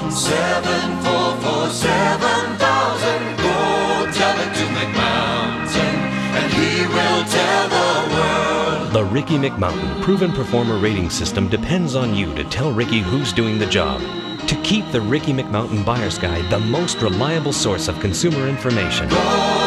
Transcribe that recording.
7447000. Go tell it to McMountain, and he will tell the world. The Ricky McMountain Proven Performer Rating System depends on you to tell Ricky who's doing the job. To keep the Ricky McMountain Buyer's Guide the most reliable source of consumer information. Go